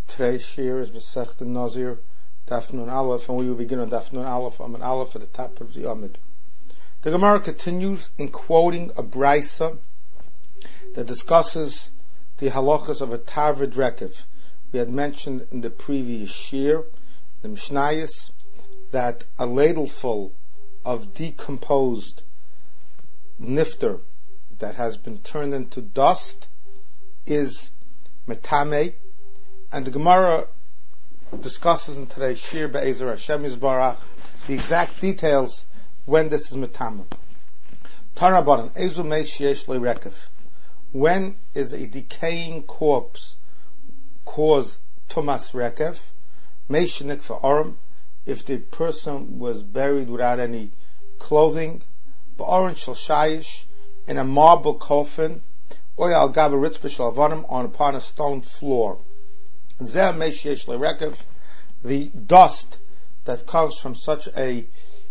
Today's shir is Masechta Nazir, Daf Nun Aleph, and we will begin on Daf Nun Aleph, Amud Aleph at the top of the Amud. The Gemara continues in quoting a brisa that discusses the halachas of a tarvid rekev. We had mentioned in the previous shir, the Mishnayos, that a ladleful of decomposed nifter that has been turned into dust is metame, and the Gemara discusses in today's shir be'ezer Hashem Yisbarach the exact details when this is metame. Tarabanan ezu meis sheyesh lo rekev. When is a decaying corpse cause tumas rekev? Meis shenik va'aram, if the person was buried without any clothing, ba'aron shel shayish, in a marble coffin, or al gaba ritzba shel avanim, on upon a stone floor. Zeh meis sheyesh lo rekev, the dust that comes from such a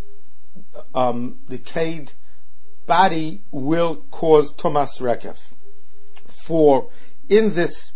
decayed body will cause tumas rekev. For in this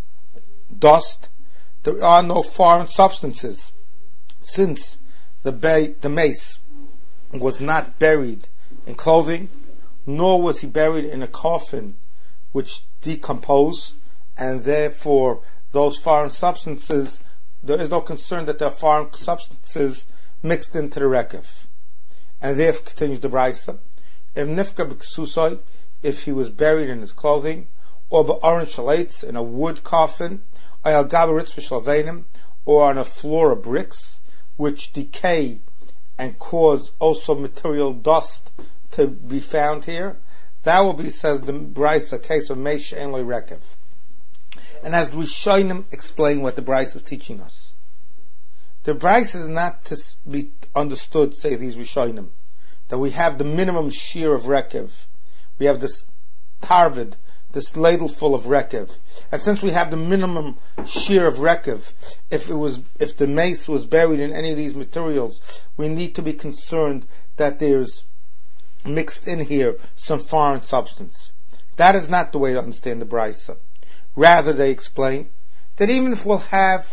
dust there are no foreign substances, since the mace was not buried in clothing, nor was he buried in a coffin which decompose, and therefore those foreign substances, there is no concern that there are foreign substances mixed into the rekev. And therefore continues the brisa, if nifka b'ksusoi, if he was buried in his clothing, or ba'aron shalates, in a wood coffin, or al gaba ritzva shalveinim, or on a floor of bricks, which decay and cause also material dust to be found here, that will be, says the brisa, a case of meis she'ein lo rekev. And as Rishonim explain what the brisa is teaching us, the brisa is not to be understood, say these Rishonim, that we have the minimum shear of rekev, we have this tarvid, this ladle full of rekev, and since we have the minimum shear of rekev, if the mace was buried in any of these materials, we need to be concerned that there's mixed in here some foreign substance. That is not the way to understand the brisa. Rather, they explain that even if we'll have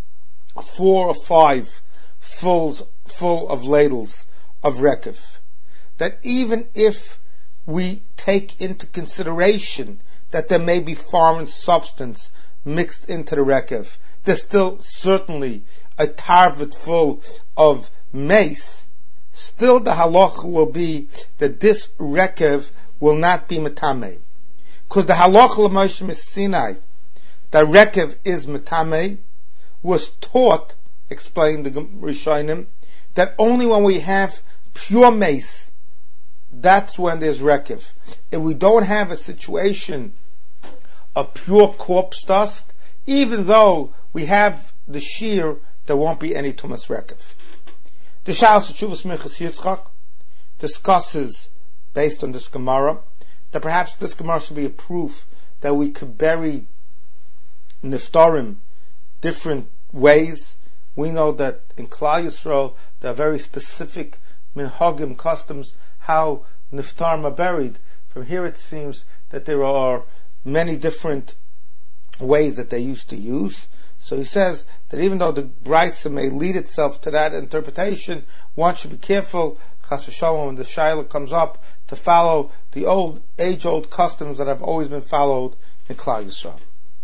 4 or 5 full of ladles of rekev, that even if we take into consideration that there may be foreign substance mixed into the rekev, there's still certainly a tarvet full of mace, still the halacha will be that this rekev will not be metame. Because the halacha l'Moshe Sinai, that rekev is metame, was taught, explained the Rishonim, that only when we have pure mace, that's when there's rekev. If we don't have a situation of pure corpse dust, even though we have the shear, there won't be any tumas rekev. The Shalos Teshuvos Minchas Yitzchak discusses, based on this Gemara, that perhaps this Gemara should be a proof that we could bury niftarim different ways. We know that in Klal Yisrael there are very specific minhagim, customs, how niftarim are buried. From here it seems that there are many different ways that they used to use. So he says that even though the brisa may lead itself to that interpretation, one should be careful, chas v'shalom, when the shaila comes up, to follow the age-old customs that have always been followed in Klal Yisrael.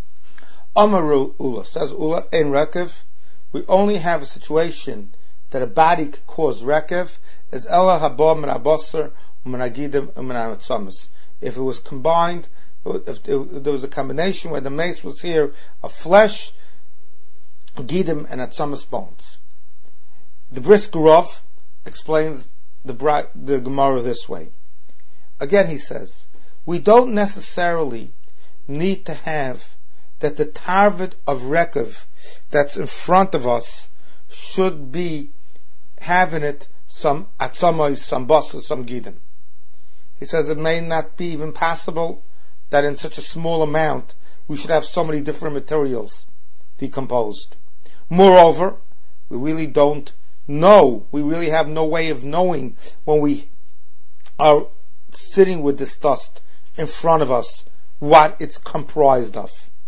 Amaru Ula, says Ula, in rekev, we only have a situation that a body could cause rekev, as ela haba min abasar min agidim min amatzamas. If it was combined, if there was a combination where the mace was here of flesh, gidim, and atzamas bones. The Brisker Rav explains the Gemara this way. Again, he says, we don't necessarily need to have that the tarvet of rekev that's in front of us should be having it some atzamos, some basas, some gidim. He says it may not be even possible that in such a small amount we should have so many different materials decomposed. Moreover, we really don't know, we really have no way of knowing when we are sitting with this dust in front of us what it's comprised of.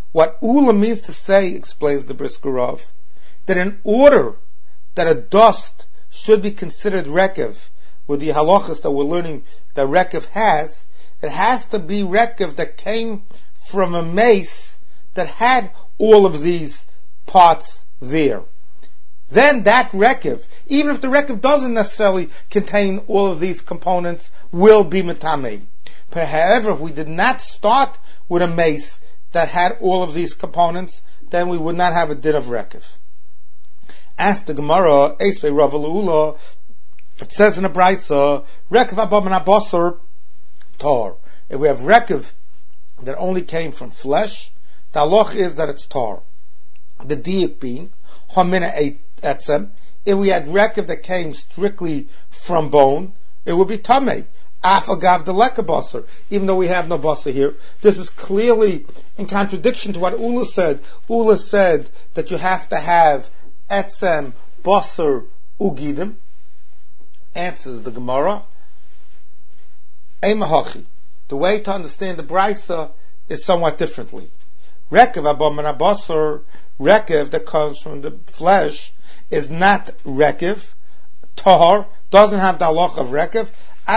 What Ula means to say, explains the Brisker Rav, that in order that a dust should be considered rekev, with the halachas that we're learning that rekev has, it has to be rekev that came from a mace that had all of these parts there. Then that rekev, even if the rekev doesn't necessarily contain all of these components, will be metamei. But however, if we did not start with a mace that had all of these components, then we would not have a din of rekev. Ask the Gemara, Eisvei Rav Leula, it says in a brisa, rekev abam and abosar tar. If we have rekev that only came from flesh, the halach is that it's tar. The diuk being, homina etzem. If we had rekev that came strictly from bone, it would be tamei. Afagav the leka basar. Even though we have no basar here, this is clearly in contradiction to what Ula said. Ula said that you have to have etzem, basar, ugidim. Answers the Gemara. Eimahachi. The way to understand the brisa is somewhat differently. Rekev abam and abasar, rekev that comes from the flesh, is not rekev. Tahar doesn't have the halach of rekev.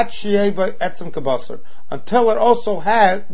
Until it also has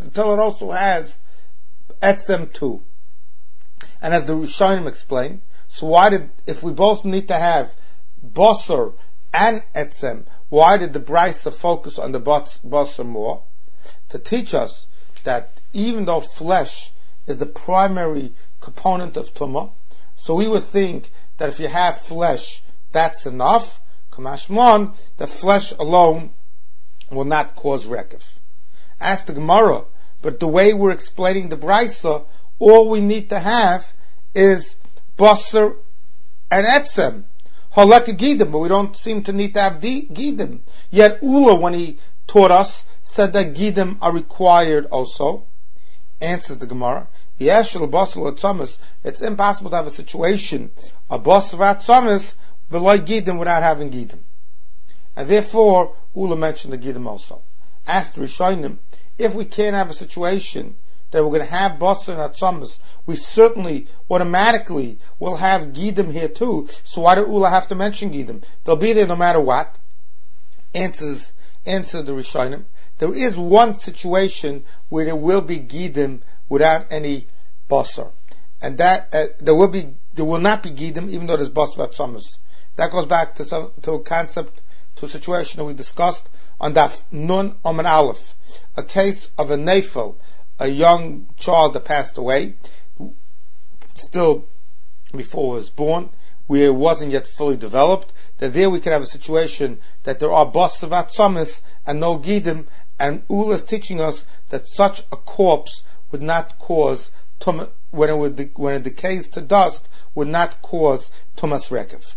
etzem too. And as the Rishonim explain, so if we both need to have basar and etzem, why did the brisa focus on the basar more? To teach us that even though flesh is the primary component of tumah, so we would think that if you have flesh, that's enough. Kamashmon, the flesh alone will not cause rekev. Ask the Gemara, but the way we're explaining the brisa, all we need to have is basar and etzem. Halakha gidim, but we don't seem to need to have gidim. Yet Ula, when he taught us, said that gidim are required also. Answers the Gemara, it's impossible to have a situation, a basar atzamis, like gidim without having gidim. And therefore, Ula mentioned the gidim also. Ask the Rishonim, if we can't have a situation that we're going to have basar and atzamis, we certainly automatically will have gidim here too. So why did Ula have to mention gidim? They'll be there no matter what. Answer the Rishonim. There is one situation where there will be gidim without any basar, and that there will not be gidim even though there's basar atzamis. That goes back to a concept, to a situation that we discussed on Daf Nun Omen Aleph, a case of a nefel, a young child that passed away, still before he was born, where it wasn't yet fully developed. That there we could have a situation that there are basar atzamis and no gidim, and Ula is teaching us that such a corpse would not cause tumah, when it decays to dust, would not cause tumas rekev.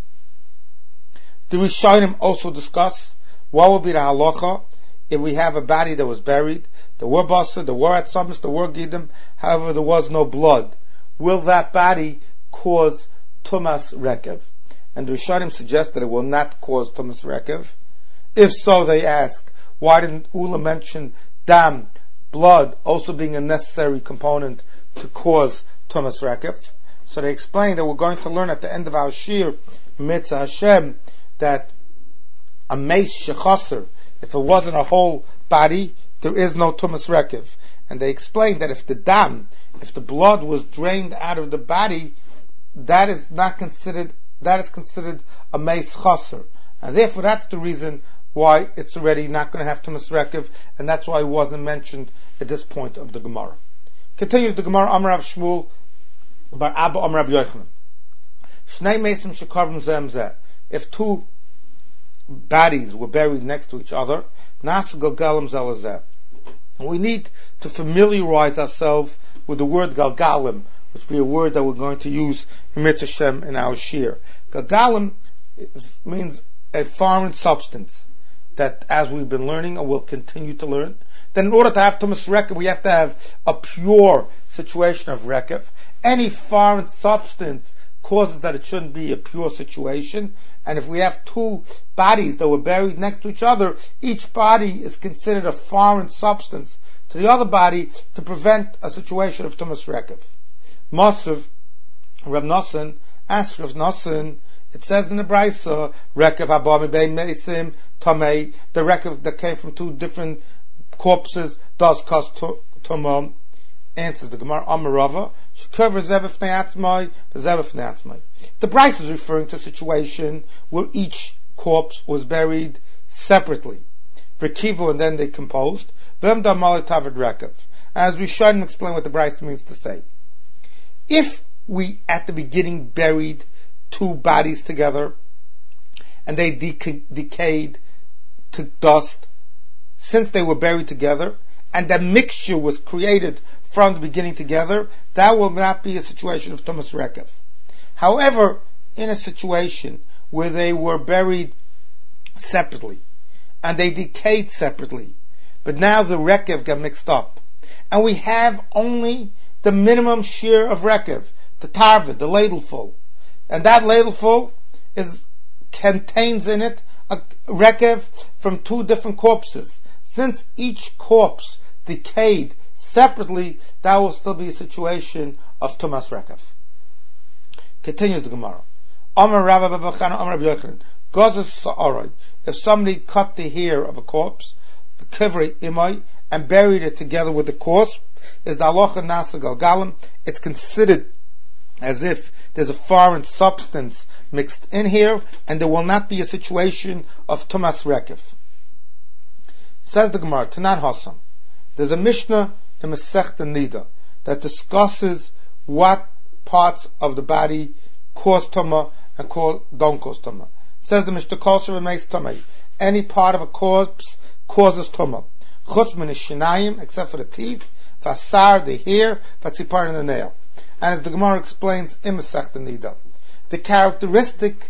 The Rishonim also discuss what will be the halacha if we have a body that was buried, there were basar, there were atzamis, there were gidim, however there was no blood. Will that body cause tumas rekev? And the Rishonim suggest that it will not cause tumas rekev. If so, they ask, why didn't Ula mention dam, blood, also being a necessary component to cause tumas rekev? So they explain that we're going to learn at the end of our shir, Mitzvah Hashem, that a meis shechaser, if it wasn't a whole body, there is no tumas rekev. And they explain that if the blood was drained out of the body, that is considered a meis chaser. And therefore that's the reason why it's already not going to have tumas rekev, and that's why it wasn't mentioned at this point of the Gemara. Continues the Gemara, Amar Rav Shmuel, Bar Abba Amar Rabbi Yochanan. Shnei meisim shekarvim zeh zeh. If two bodies were buried next to each other, nasu galgalim zeh. We need to familiarize ourselves with the word galgalim, which will be a word that we're going to use in Mitzvah Shem in our shir. Galgalim means a foreign substance that, as we've been learning and will continue to learn, then in order to have tumas rekev, we have to have a pure situation of rekev. Any foreign substance causes that it shouldn't be a pure situation. And if we have two bodies that were buried next to each other, each body is considered a foreign substance to the other body to prevent a situation of Tumas Rekev. Masav, Reb Nosson, asks Reb Nosson, it says in the Brisa, Rekev Haba Mibein Meisim Tamei, the Rekev that came from two different corpses does cause Tumah. Answers the Gemara, Amarava, Shekav Rezev Fnei Atzmai, Rezev Fnei Atzmai. The Brisa is referring to a situation where each corpse was buried separately. Rekivu, and then they composed. Vem da Malitavid Rekev. As we should explain what the Brisa means to say. If we at the beginning buried two bodies together and they decayed to dust since they were buried together, and that mixture was created from the beginning together, that will not be a situation of Tumas Rekev. However, in a situation where they were buried separately and they decayed separately, but now the Rekev got mixed up, and we have only the minimum share of Rekev, the tarvid, the ladleful, and that ladleful contains in it a Rekev from two different corpses. Since each corpse decayed separately, that will still be a situation of Tumas Rekev. Continues the Gemara. Amar Rabba Babachana Amar Rabbi Yochanan. Gozes Sa'aroi. If somebody cut the hair of a corpse, kivri imai, and buried it together with the corpse, is the halacha nasa galgalim. It's considered as if there's a foreign substance mixed in here, and there will not be a situation of Tumas Rekev. Says the Gemara, Tanan Hasan. There's a Mishnah in Masechta Nida that discusses what parts of the body cause Tumah and don't cause Tumah. Says the Mishnah, Kosher makes Tumah. Any part of a corpse causes Tumah. Chutz min shinayim, except for the teeth, Fasar, the hair, Fatzipar, and the nail. And as the Gemara explains in Masechta Nida, the characteristic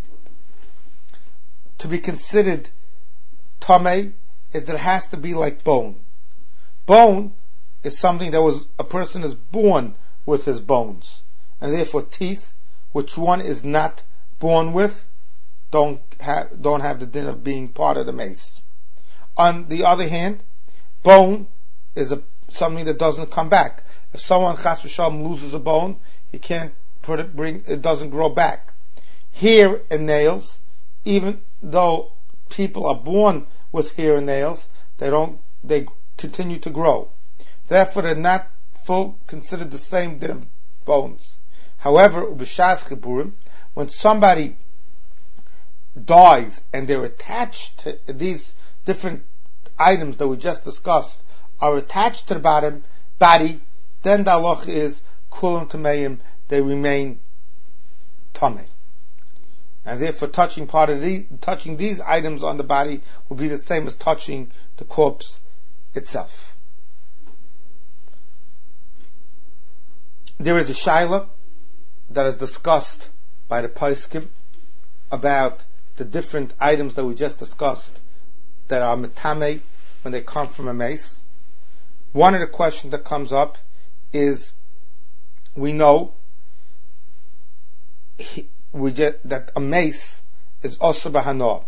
to be considered Tamei is that it has to be like bone. Bone is something that a person is born with his bones. And therefore teeth, which one is not born with, don't have the din of being part of the mace. On the other hand, bone is something that doesn't come back. If someone chas v'shalom loses a bone, he can't it doesn't grow back. Hair and nails, even though people are born with hair and nails, they continue to grow. Therefore, they're not considered the same din of bones. However, b'shas chiburim, when somebody dies and they're attached to these different items that we just discussed, are attached to the body, then the halach is kulam tameim, they remain tamei. And therefore touching these items on the body will be the same as touching the corpse itself. There is a shaila that is discussed by the Poskim about the different items that we just discussed that are metamei when they come from a mace. One of the questions that comes up is, we know that a mace is also bahana.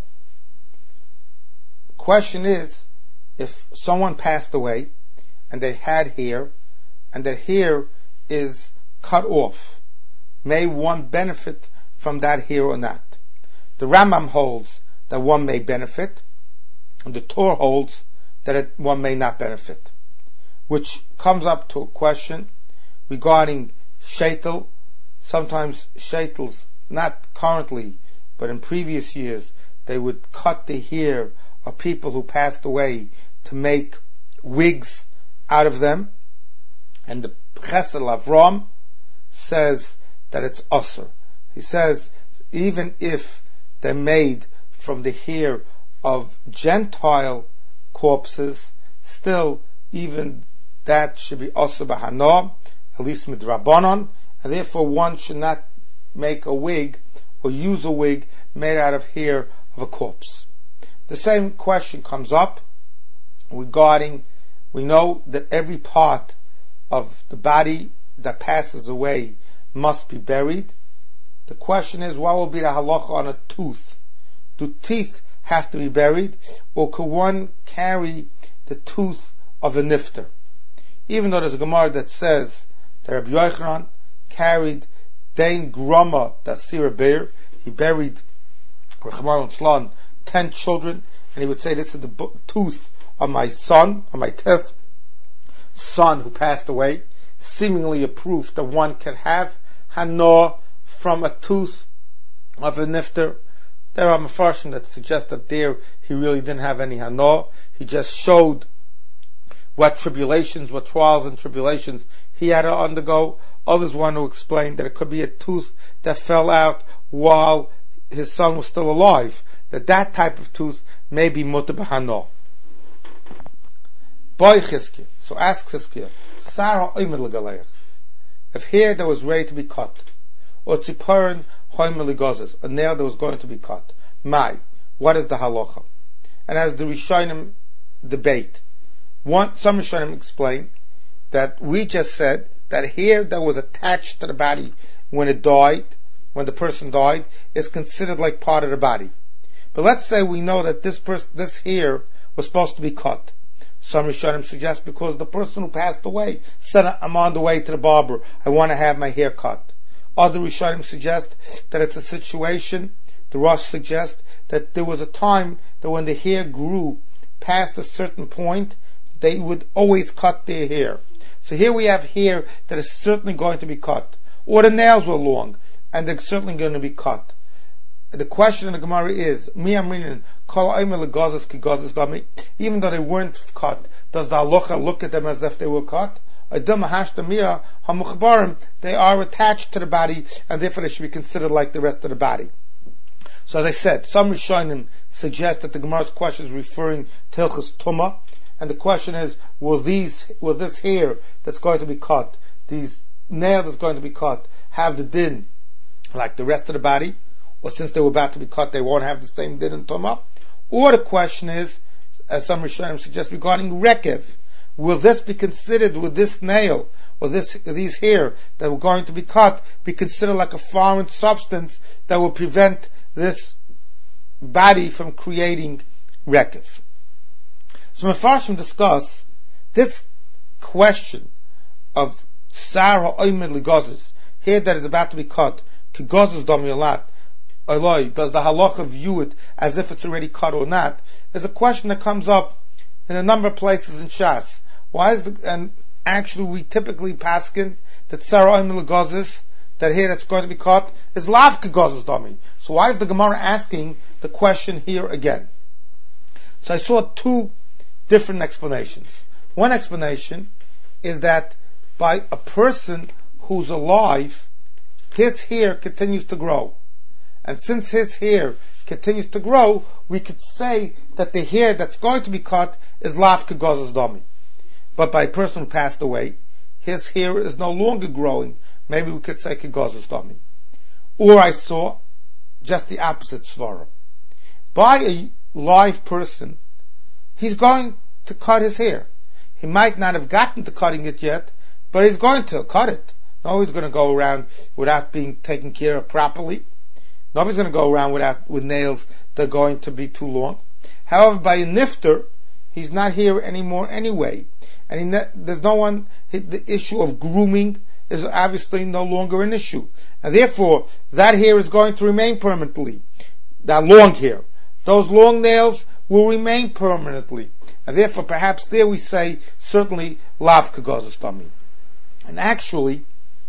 Question is, if someone passed away and they had hair, and that hair is cut off, may one benefit from that hair or not? The Rambam holds that one may benefit, and the Torah holds that one may not benefit, which comes up to a question regarding sheitel. Sometimes sheitels, not currently, but in previous years, they would cut the hair of people who passed away to make wigs out of them. And the Chesed Avram says that it's usher. He says even if they're made from the hair of Gentile corpses, still even that should be usher b'hana, at least midrabanan, and therefore one should not make a wig or use a wig made out of hair of a corpse. The same question comes up regarding, we know that every part of the body that passes away must be buried. The question is, what will be the halacha on a tooth? Do teeth have to be buried, or could one carry the tooth of a nifter? even though there's a Gemara that says that Rabbi Yochanan carried Dain Grama, that's Sira Beir, he buried Rechmar Slan 10 children, and he would say, this is the tooth of my son, of my 10th son who passed away, seemingly a proof that one can have Hana from a tooth of a nifter. There are Mefarshim that suggest that there he really didn't have any Hana, he just showed what tribulations, what trials and tribulations he had to undergo. Others want to explain that it could be a tooth that fell out while his son was still alive, that type of tooth may be mutter b'hana. Boy Chizkiah, so ask Chizkiah, Sarah oimer l'galeich, if hair that was ready to be cut, or tziporin hoimer l'gozes, a nail that was going to be cut, what is the halacha? And as the Rishonim debate, some Rishonim explain that we just said that hair that was attached to the body when the person died, is considered like part of the body. But let's say we know that this hair was supposed to be cut. Some Rishonim suggest because the person who passed away said, I'm on the way to the barber, I want to have my hair cut. Other Rishonim suggest that it's a situation, the Rosh suggests that there was a time that when the hair grew past a certain point, they would always cut their hair. So here we have hair that is certainly going to be cut. Or the nails were long, and they're certainly going to be cut. The question in the Gemara is, even though they weren't cut, does the halacha look at them as if they were cut? They are attached to the body, and therefore they should be considered like the rest of the body. So as I said, some Rishonim suggest that the Gemara's question is referring to Hilchos Tumah, and the question is, will this hair that's going to be cut, these nails that's going to be cut, have the din like the rest of the body? Or since they were about to be cut, they won't have the same din in Tumah? Or the question is, as some Rishonim suggest, regarding Rekev, will this be considered, with this nail, or these hair that were going to be cut, be considered like a foreign substance that will prevent this body from creating Rekev? So Mefarshim discuss this question of Sar ha'oimed ligozes, hair that is about to be cut, kigozes damialat, does the halacha view it as if it's already cut or not? There's a question that comes up in a number of places in Shas. And actually we typically paskin that Sar ha'oimed ligozes, that hair that's going to be cut, is lav kigozes dami. So why is the Gemara asking the question here again? So I saw two different explanations. One explanation is that by a person who's alive, his hair continues to grow. And since his hair continues to grow, we could say that the hair that's going to be cut is lav kegozes dami. But by a person who passed away, his hair is no longer growing. Maybe we could say kegozes dami. Or I saw just the opposite svara. By a live person, he's going to cut his hair. He might not have gotten to cutting it yet, but he's going to cut it. Nobody's going to go around without being taken care of properly. Nobody's going to go around with nails that are going to be too long. However, by a nifter, he's not here anymore anyway. And there's no one, the issue of grooming is obviously no longer an issue. And therefore, that hair is going to remain permanently. That long hair. Those long nails will remain permanently. And therefore, perhaps there we say, certainly, lav kegozes dami. And actually,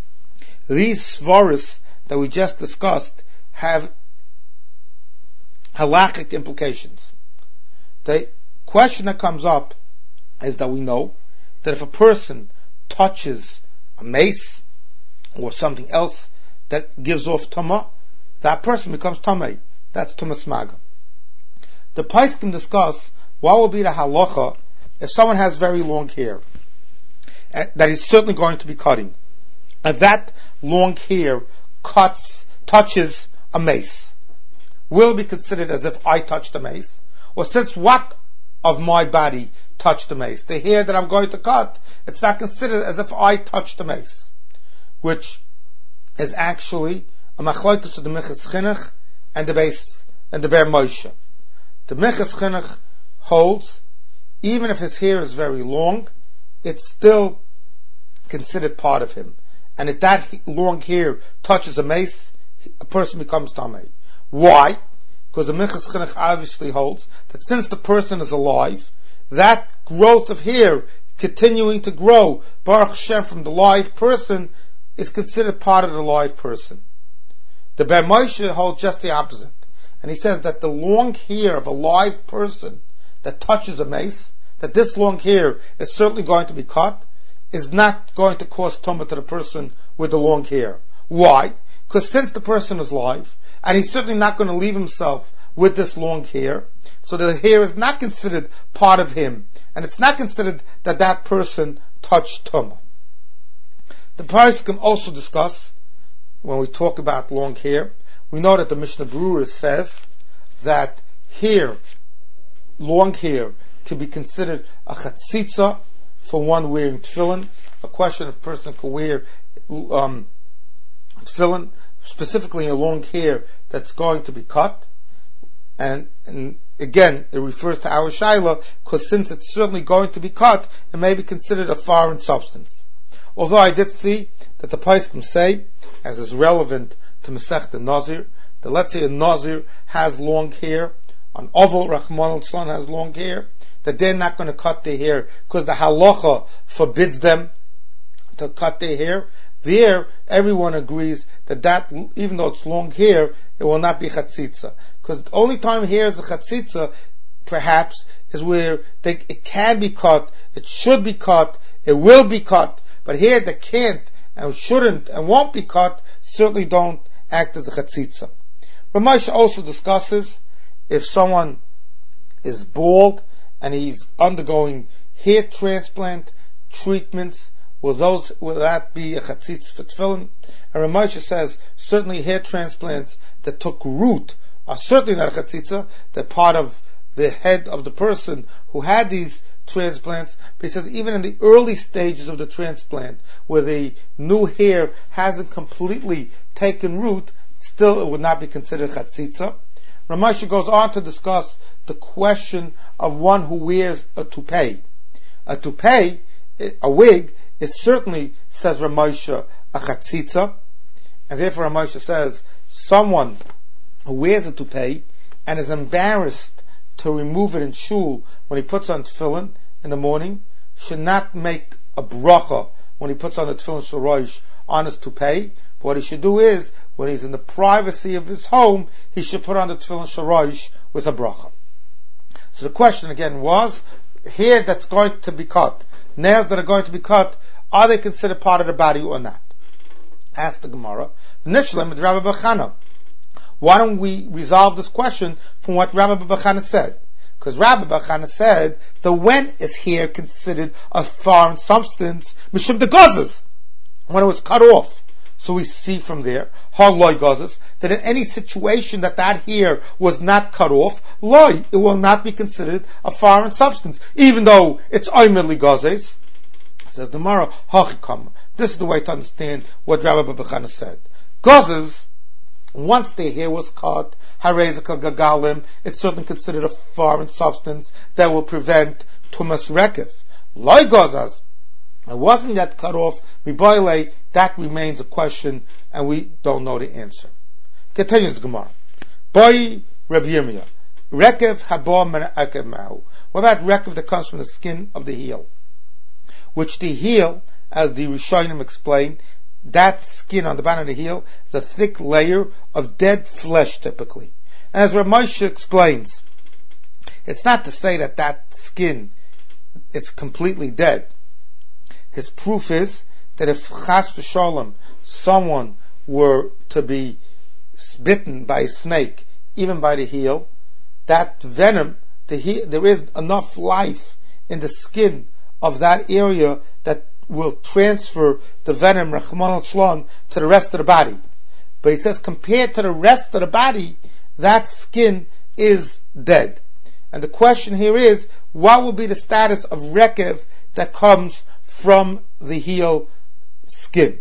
these svaris that we just discussed have halakhic implications. The question that comes up is that we know that if a person touches a mace or something else that gives off tamah, that person becomes tamei. That's tumas maga. The Paiskim discuss what will be the halacha if someone has very long hair that he's certainly going to be cutting, and that long hair touches a mace. Will it be considered as if I touched the mace? Or since what of my body touched the mace? The hair that I'm going to cut, it's not considered as if I touched the mace, which is actually a machlokes of the Minchas Chinuch and the Ber Moshe. The Minchas Chinuch holds, even if his hair is very long, it's still considered part of him. And if that long hair touches a mace, a person becomes tamei. Why? Because the Minchas Chinuch obviously holds that since the person is alive, that growth of hair continuing to grow, Baruch Hashem, from the live person, is considered part of the live person. The Ber Moshe holds just the opposite. And he says that the long hair of a live person that touches a mace, that this long hair is certainly going to be cut, is not going to cause tumah to the person with the long hair. Why? Because since the person is live, and he's certainly not going to leave himself with this long hair, so the hair is not considered part of him, and it's not considered that that person touched tumah. The Poskim also discuss, when we talk about long hair, we know that the Mishnah Berurah says that hair, long hair, can be considered a chatzitza for one wearing tefillin. A question if a person can wear tefillin, specifically a long hair that's going to be cut. And again, it refers to our shaila, because since it's certainly going to be cut, it may be considered a foreign substance. Although I did see that the Poskim say, as is relevant to Masechta Nazir, that let's say a Nazir has long hair, an Oval Rahman al-Tzlan has long hair, that they're not going to cut their hair because the halacha forbids them to cut their hair. There, everyone agrees that even though it's long hair, it will not be chatzitza. Because the only time hair is a chatzitza, perhaps, is where it can be cut, it should be cut, it will be cut, but hair that can't and shouldn't and won't be cut certainly don't act as a chatzitza. Ramesh also discusses if someone is bald and he's undergoing hair transplant treatments, will that be a chatzitz for tefillin? And Ramesh says certainly hair transplants that took root are certainly not a chatzitza. They're part of the head of the person who had these transplants. But he says even in the early stages of the transplant, where the new hair hasn't completely taken root, still it would not be considered chatzitza. Ramesh goes on to discuss the question of one who wears a toupee. A toupee, a wig, is certainly, says Ramesh, a chatzitza, and therefore Ramesh says someone who wears a toupee and is embarrassed to remove it in shul when he puts on tefillin in the morning should not make a bracha when he puts on the tefillin shorosh on his toupee. But what he should do is, when he's in the privacy of his home, he should put on the tefillin shorosh with a bracha. So the question again was, hair that's going to be cut, nails that are going to be cut, are they considered part of the body or not? Ask the Gemara. Nishlam with Rabbi Bachana. Why don't we resolve this question from what Rabbi Bachana said? Because Rabbi Bachana said that when is hair considered a foreign substance? Mishum de gazes, when it was cut off. So we see from there, haloi gazes, that in any situation that hair was not cut off, loy, it will not be considered a foreign substance, even though it's oimedli gazes. Says the Gemara, hachikam. This is the way to understand what Rabbi Bachana said. Gazes, once the hair was cut, harezakal gagalim, it's certainly considered a foreign substance that will prevent tumas rekev. Loy gazes, it wasn't yet cut off, mibayle, that remains a question, and we don't know the answer. Continues the Gemara. Boy Reb Yirmiyah, rekev haba men akev ma'u. What about rekev that comes from the skin of the heel? Which the heel, as the Rishonim explain, that skin on the bottom of the heel is a thick layer of dead flesh typically. And as Ramesh explains, it's not to say that skin is completely dead. His proof is that if chas v'sholem, someone were to be bitten by a snake, even by the heel, that venom, there is enough life in the skin of that area that will transfer the venom, Rahman al-Tzlan, to the rest of the body. But he says, compared to the rest of the body, that skin is dead. And the question here is, what will be the status of rekev that comes from the heel skin?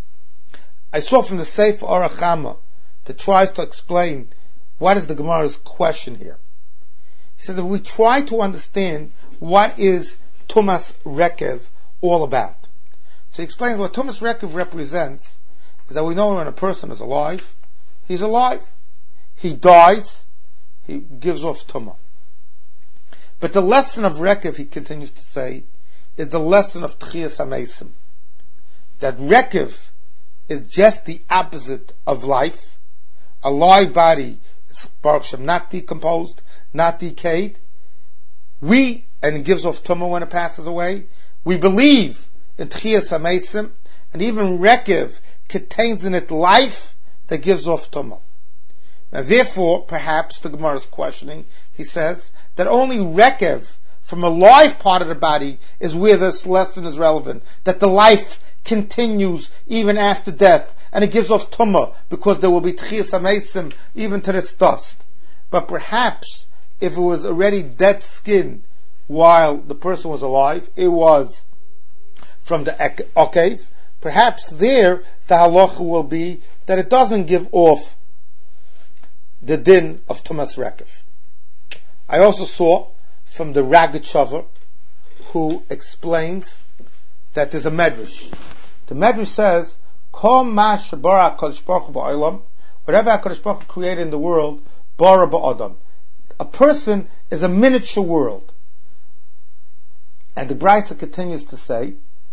I saw from the Sefer Orach Chama that tries to explain what is the Gemara's question here. He says, if we try to understand what is Tumas Rekev all about. So he explains what Tumas Rekev represents is that we know when a person is alive, he's alive. He dies, he gives off Tumah. But the lesson of Rekev, he continues to say, is the lesson of Tchias HaMeisim. That Rekev is just the opposite of life. A live body is Baruch Shem, not decomposed, not decayed. And it gives off Tumah when it passes away. We believe in Tchias HaMeisim, and even Rekev contains in it life that gives off Tumah. Now therefore, perhaps the Gemara is questioning, he says, that only Rekev, from a live part of the body, is where this lesson is relevant. That the life continues even after death, and it gives off Tumah, because there will be Tchias HaMeisim even to this dust. But perhaps, if it was already dead skin while the person was alive, it was from the Okev, perhaps there the halacha will be that it doesn't give off the din of Tumas Rekev. I also saw from the Rogatchover, who explains that there's a medrash. The medrash says, Kol ma shebara HaKadosh Baruch Hu ba'olam, whatever HaKadosh Baruch Hu created in the world, bara ba'adam. A person is a miniature world. And the Brisa continues to say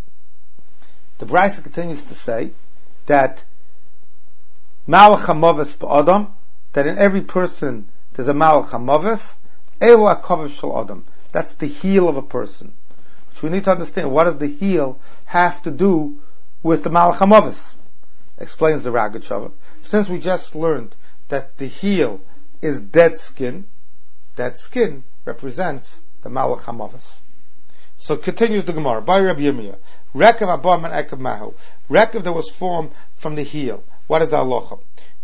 that Malach HaMavis ba'adam, that in every person there's a Malach HaMavis, Elu HaKaviv Shel Adam. That's the heel of a person. Which we need to understand, what does the heel have to do with the Malach HaMavis? Explains the Rogatchover. Since we just learned that the heel is dead skin, that skin represents the Malach HaMavis. So continues the Gemara, by Rabbi Yirmiyah, Rekev Abba Man Ekev Mahu, Rekev that was formed from the heel. What is the halacha?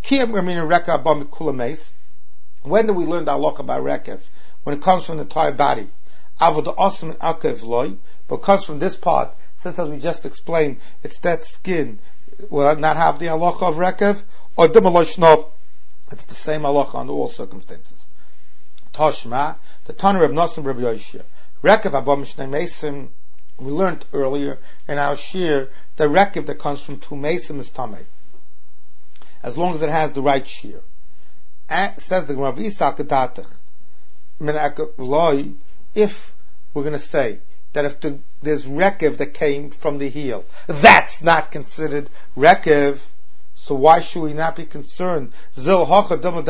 When do we learn the halacha by Rekev? When it comes from the entire body. But it comes from this part, since as we just explained, it's that skin, will it not have the halacha of Rekev? Or it's the same halacha under all circumstances. Tashma, the Tanur of Nasim Rabbi Yoshia. Rekev Abba Mishnei Mesim, we learned earlier in our shir, the Rekev that comes from two Mesim is Tameh, as long as it has the right shear. Says the Gemara, if we're going to say that if there's Rekev that came from the heel, that's not considered Rekev, so why should we not be concerned? Why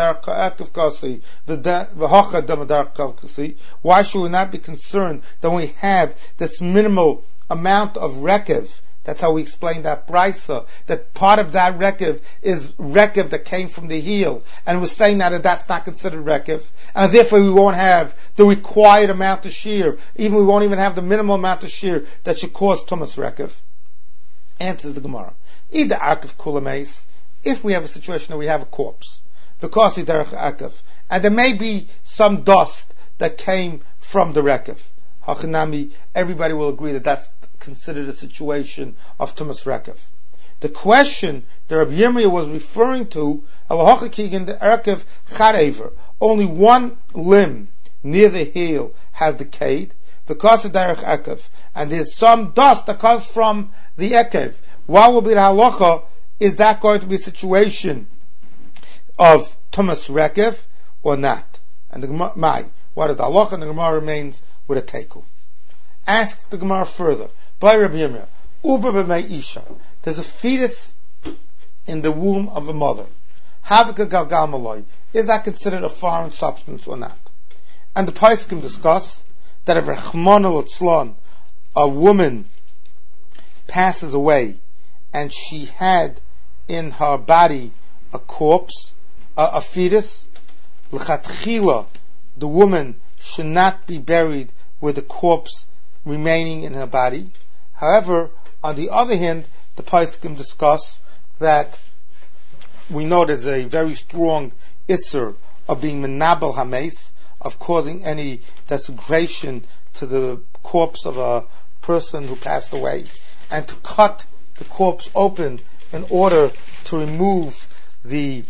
should we not be concerned that we have this minimal amount of Rekev? That's how we explain that Brisa, that part of that Rekev is Rekev that came from the heel, and we're saying that that's not considered Rekev, and therefore we won't have the required amount of shear, we won't even have the minimal amount of shear that should cause Tumas Rekev. Answers the Gemara. Either Arkev Kulameis, if we have a situation where we have a corpse, because it's Derech Arkev, and there may be some dust that came from the Rekev, Hachanami, everybody will agree that that's considered a situation of Tumas Rekev. The question that Rabbi Yirmiyah was referring to, Alahacha Kigan the Rekev Charever, only one limb near the heel has decayed because of Derech Ekev, and there's some dust that comes from the Ekev. What will be the halacha? Is that going to be a situation of Tumas Rekev or not? And the Gemara, what is the halacha? And the Gemara remains with a teiku. Asks the Gemara further, by Rabbi Yirmiyah, Uber b'mei isha, there's a fetus in the womb of a mother. Havika galgal maloi, is that considered a foreign substance or not? And the Poskim discuss that if Rachmana litzlan, a woman passes away and she had in her body a corpse, a fetus, l'chatchila, the woman should not be buried with the corpse remaining in her body. However, on the other hand, the Poskim discuss that we know there's a very strong isser of being menabel hames, of causing any desecration to the corpse of a person who passed away, and to cut the corpse open in order to remove the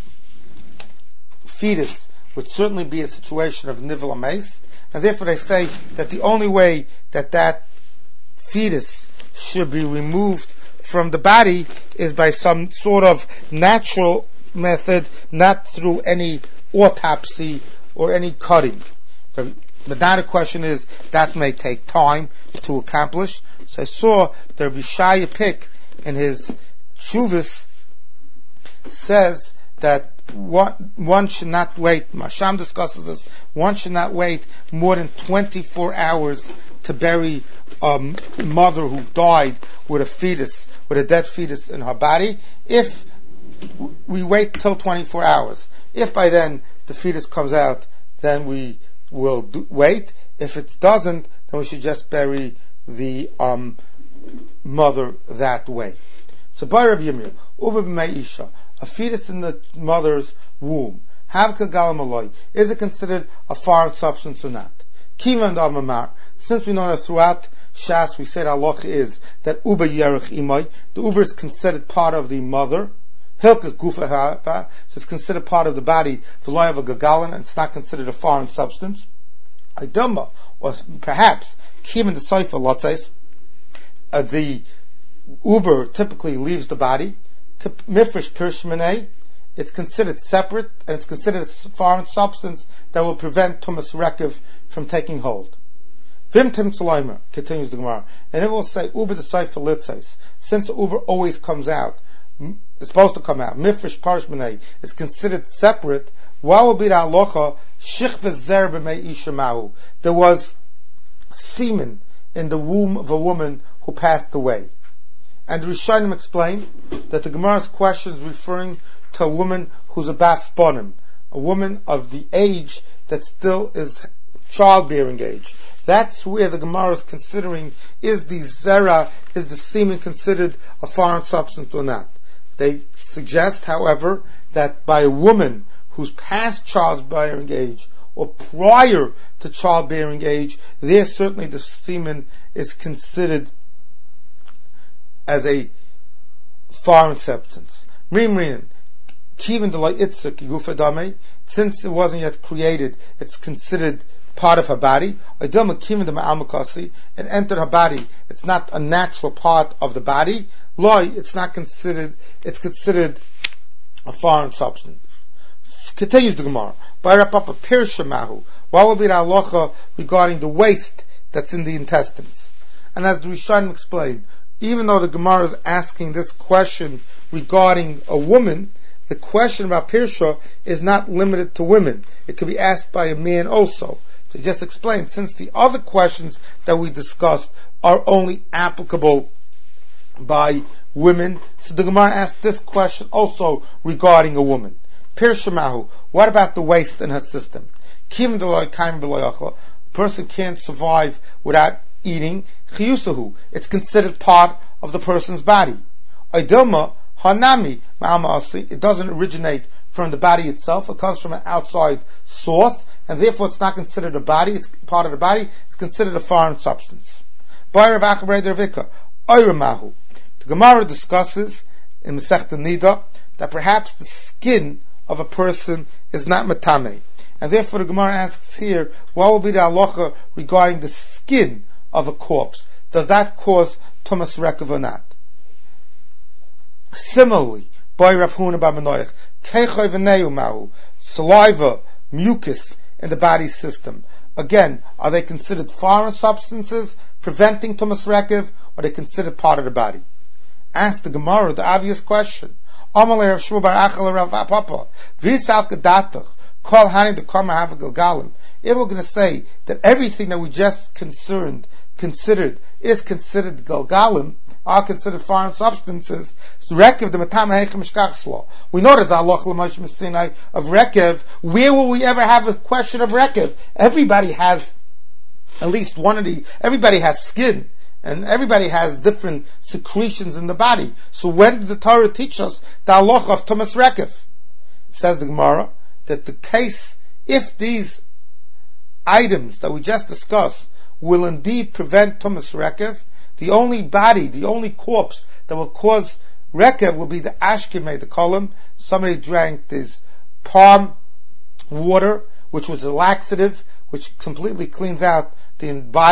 fetus would certainly be a situation of nivel hames, and therefore they say that the only way that fetus should be removed from the body is by some sort of natural method, not through any autopsy or any cutting. But now the question is, that may take time to accomplish. So I saw the Rabbi Shaya Pick in his Shuvas says that one should not wait, Masham discusses this, one should not wait more than 24 hours to bury a mother who died with a dead fetus in her body. If we wait till 24 hours, if by then the fetus comes out, then we will wait. If it doesn't, then we should just bury the mother that way. So by Rabbi Yirmiyah, Uba b'mei isha, a fetus in the mother's womb, havka galam aloi, is it considered a foreign substance or not? Kivan d'amamar, since we know that throughout Shas we said halacha is that uba yerich imai, the uba is considered part of the mother. Hilkas gufa ha'apa, so it's considered part of the body. V'loy of a gagalin, and it's not considered a foreign substance. Idilma, or perhaps kivan the soifa lotzes, the uber typically leaves the body. Mifresh pirshmanei, it's considered separate, and it's considered a foreign substance that will prevent tumas rekev from taking hold. Vim tim tzloimer, continues the Gemara, and it will say uber the soifa litzes, since uber always comes out. It's supposed to come out. Mifresh parshmanei is considered separate. What will be the halacha? Shichva zer b'mei isha mahu. There was semen in the womb of a woman who passed away. And the Rishonim explained that the Gemara's question is referring to a woman who's a bas bonim, a woman of the age that still is childbearing age. That's where the Gemara is considering, is the zera, is the semen considered a foreign substance or not? They suggest, however, that by a woman who's past childbearing age or prior to childbearing age, there certainly the semen is considered as a foreign substance. Since it wasn't yet created, it's considered part of her body. It entered her body. It's not a natural part of the body. It's not considered, it's considered a foreign substance. Continues the Gemara. What will be the halacha regarding the waste that's in the intestines? And as the Rishonim explained, even though the Gemara is asking this question regarding a woman, the question about Pirsha is not limited to women. It could be asked by a man also. To just explain, since the other questions that we discussed are only applicable by women, so the Gemara asked this question also regarding a woman. Pirsha mahu, what about the waste in her system? A person can't survive without eating. Chiyusahu, it's considered part of the person's body. Idilma hanami ma'amasi, it doesn't originate from the body itself, it comes from an outside source, and therefore it's not considered a body, it's part of the body, it's considered a foreign substance. The Gemara discusses in Masechta Nida that perhaps the skin of a person is not matame, and therefore the Gemara asks here, what will be the halacha regarding the skin of a corpse? Does that cause tumas rekev or not? Similarly, by Rav Huna bar Menoach, keichoy v'neu mahu, saliva, mucus in the body system. Again, are they considered foreign substances preventing tumas rekev, or are they considered part of the body? Ask the Gemara the obvious question. Amalei Rav Shmuel bar Achal Rav Papa, v'isal kedatach, kol hani dekama havagalgalim. If we're going to say that everything that we just considered is considered galgalim, are considered foreign substances, so rekev the matam heichem shkachslo. We know there's Allah l'mash Sinai of rekev. Where will we ever have a question of rekev? Everybody has at least one of the. Everybody has skin, and everybody has different secretions in the body. So when did the Torah teach us the halacha of tumas rekev? Says the Gemara that the case, if these items that we just discussed will indeed prevent tumas rekev, the only body, the only corpse that will cause rekev will be the ashkemei, the kolim. Somebody drank this palm water, which was a laxative, which completely cleans out the body.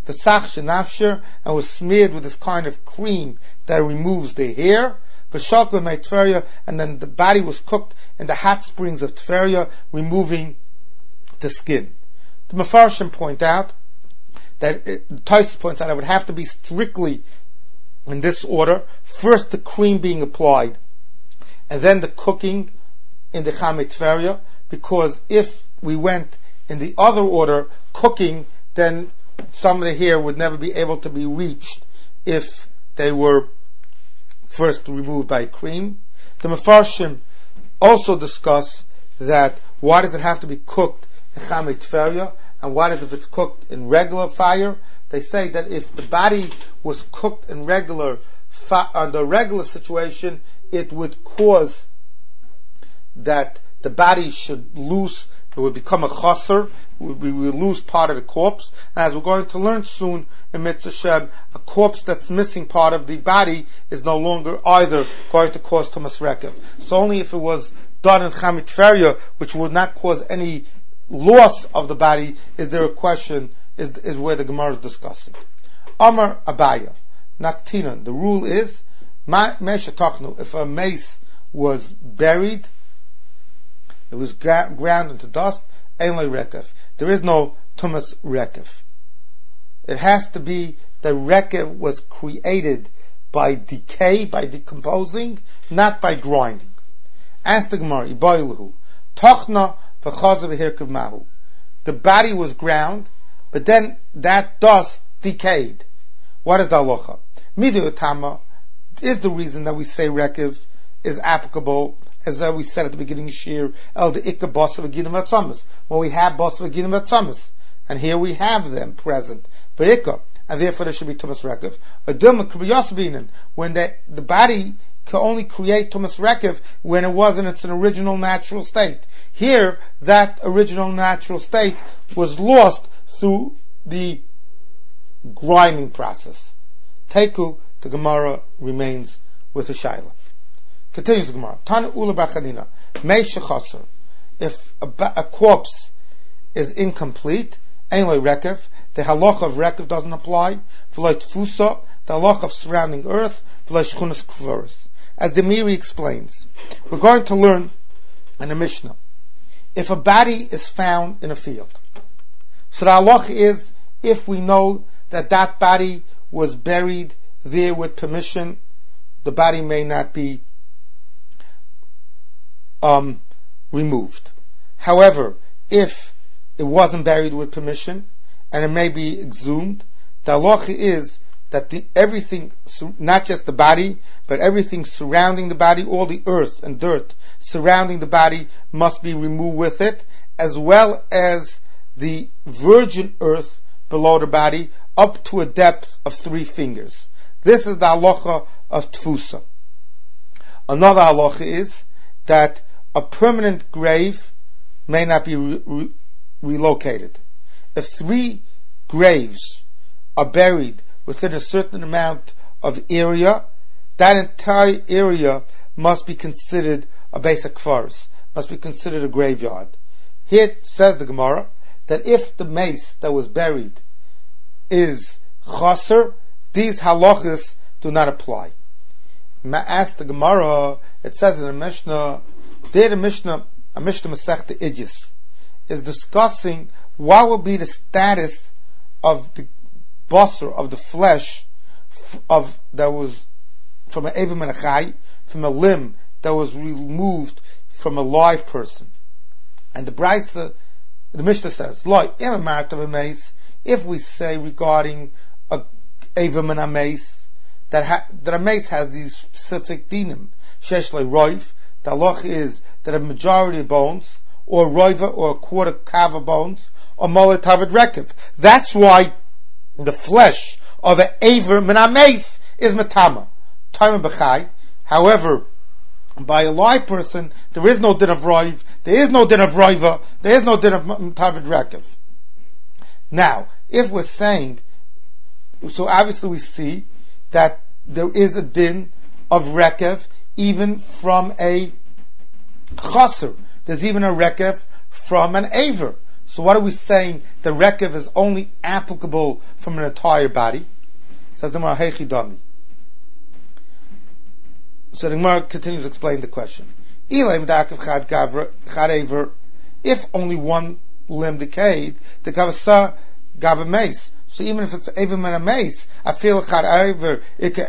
v'sach shenafshir, and was smeared with this kind of cream that removes the hair, v'shak b'mei Tveria, and then the body was cooked in the hot springs of Tveria, removing the skin. The Mefarshim point out that Tosfos points out it would have to be strictly in this order: first the cream being applied, and then the cooking in the Chamei Tveria, because if we went in the other order, cooking, then some of the hair would never be able to be reached if they were first removed by cream. The Mefarshim also discuss that why does it have to be cooked in Chamei Tveria, and why does if it's cooked in regular fire? They say that if the body was cooked in under regular situation, it would cause that the body should lose, it would become a chaser, we will lose part of the corpse. And as we're going to learn soon in Mitzvah Shem, a corpse that's missing part of the body is no longer either going to cause Tumas Rekev. So only if it was done in Chamei Tveria, which would not cause any loss of the body, is there a question, is where the Gemara is discussing. Amar Abaya, Naktinan, the rule is, if a mace was buried, it was ground into dust, Ein lo Rekev. There is no Tumas Rekev. It has to be the Rekev was created by decay, by decomposing, not by grinding. Ask the Gemara, Iboiluhu, Tochna v'chazav v'hirkav mahu. The body was ground, but then that dust decayed. What is the halacha? Midu Tama is the reason that we say Rekev is applicable, as we said at the beginning of Shir, El de Ikka Bosa v'Ginim Atzamas, when we have Bosa v'Ginim Atzamas, and here we have them present for Ikka, and therefore there should be Tumas Rekev. Adilma Kriyas Binin, when the body can only create Tumas Rekev when it was in its original natural state. Here, that original natural state was lost through the grinding process. Teku, the Gemara remains with a Shaila. Continues the Gemara. Tana Ula Bachanina. Mei Shechaser. If a corpse is incomplete, Ein lo Rekev, the halacha of Rekev doesn't apply. V'lo Tfusa, the halacha of surrounding earth. V'lo Shchunas Kveros. As the Miri explains, we're going to learn in the Mishnah. If a body is found in a field, so the halacha is, if we know that that body was buried there with permission, the body may not be removed. However, if it wasn't buried with permission and it may be exhumed, the halacha is that everything, not just the body, but everything surrounding the body, all the earth and dirt surrounding the body must be removed with it, as well as the virgin earth below the body up to a depth of 3 fingers. This is the halacha of Tfusa. Another halacha is that a permanent grave may not be relocated. If 3 graves are buried within a certain amount of area, that entire area must be considered a basic kfaros, must be considered a graveyard. Here says the Gemara that if the mace that was buried is chaser, these halachas do not apply. Ask the Gemara, it says in the Mishnah, there the Mishnah, a Mishnah Masechta Idjis, is discussing what will be the status of the basar, of the flesh, of that was from an Evim and a Chai, from a limb that was removed from a live person. And the Brisa, the Mishnah says, if we say regarding a Evim and a mace, that a mace has these specific dinim, shesh le roiv, the halach is that a majority of bones, or roiva, or a quarter kava bones, or molet tavid rekev. That's why the flesh of an aver min mace is matama. Time b'chai. However, by a live person, there is no din of roiv, there is no din of roiva, there is no din of tavid rekev. Now, if we're saying, so obviously we see that there is a din of rekev even from a chaser. There's even a rekev from an aver. So what are we saying? The rekev is only applicable from an entire body. Says the Gemara, Heichi Dami. So the Gemara continues to explain the question. If only one limb decayed, the kavasa gave a mace. So even if it's even in a mace, I feel rekev.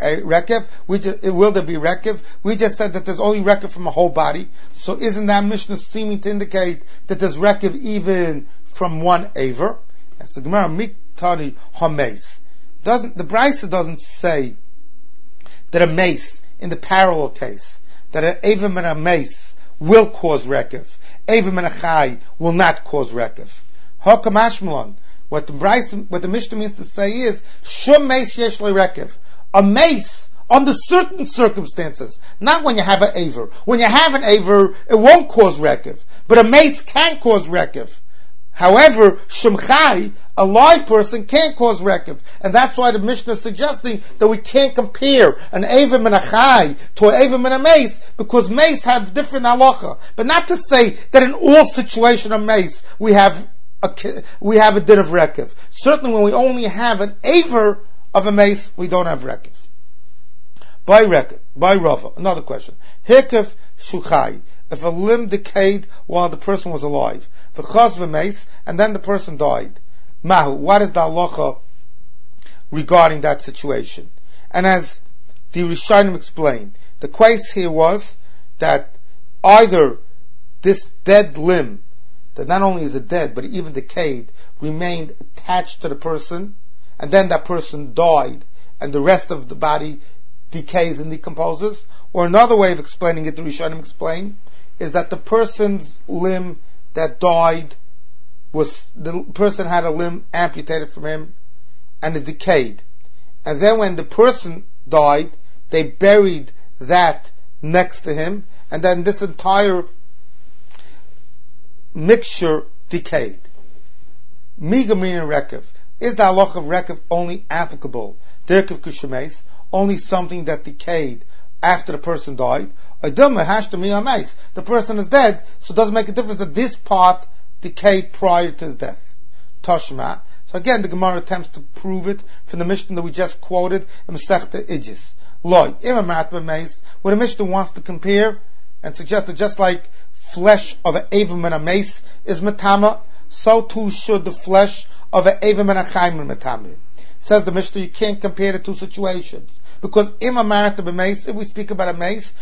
Will there be rekev? We just said that there's only rekev from a whole body. So isn't that Mishnah seeming to indicate that there's rekev even from one aver? That's the Gemara Miktani Hames. The Brisa doesn't say that a mace in the parallel case, that an avim and a mace will cause rekev. Avim and a chai will not cause rekev. Hakam Ashmelon. What the Mishnah means to say is, Shum mace yesh le rekev. A mace under certain circumstances, not when you have an aver. When you have an aver, it won't cause rekev. But a mace can cause rekev. However, Shum chai, a live person, can't cause rekev. And that's why the Mishnah is suggesting that we can't compare an avim and a chai to an avim and a mace, because mace have different halacha. But not to say that in all situations of mace, we have a din of rekev. Certainly when we only have an aver of a mace, we don't have rekev. By rekev, by Rava, another question. Hikev shuchai. If a limb decayed while the person was alive, v'chaz v'meis, and then the person died, mahu, what is the halacha regarding that situation? And as the Rishonim explained, the case here was that either this dead limb, that not only is it dead, but even decayed, remained attached to the person, and then that person died, and the rest of the body decays and decomposes. Or another way of explaining it, the Rishonim explained, is that the person's limb that died the person had a limb amputated from him, and it decayed. And then when the person died, they buried that next to him, and then this entire mixture decayed. Migamin and Rekev. Is the halach of Rekev only applicable? Dirkev Kushemes, only something that decayed after the person died. The person is dead, so it doesn't make a difference that this part decayed prior to his death. Toshma. So again, the Gemara attempts to prove it from the Mishnah that we just quoted in Masechta Ijis. Loi, where the Mishnah wants to compare and suggest that just like flesh of an avim and a mace is metama, so too should the flesh of an avim and a chaim be metama. Says the Mishnah, you can't compare the two situations. Because if we speak about a mace,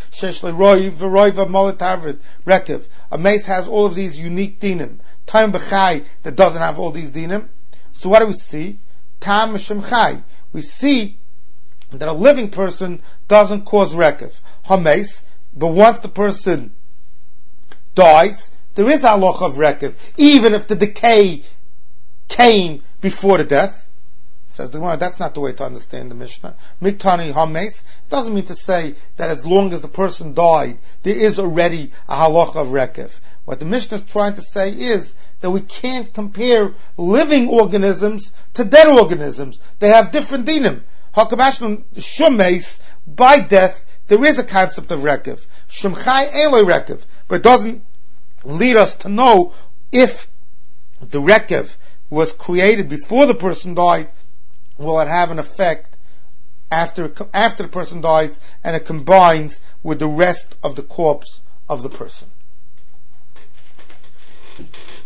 a mace has all of these unique dinim. Time b'chai that doesn't have all these dinim. So what do we see? Tam m'shem chai. We see that a living person doesn't cause rekev. Ha-mace, but once the person dies, there is a halacha of rekev, even if the decay came before the death. Says the Gemara, that's not the way to understand the Mishnah. Miktani ha-mace doesn't mean to say that as long as the person died, there is already a halacha of rekev. What the Mishnah is trying to say is that we can't compare living organisms to dead organisms. They have different dinim. Hakabashnu shumeis, by death, there is a concept of rekev. Shumchai eloi rekev, but it doesn't lead us to know if the rekev was created before the person died. Will it have an effect after the person dies, and it combines with the rest of the corpse of the person?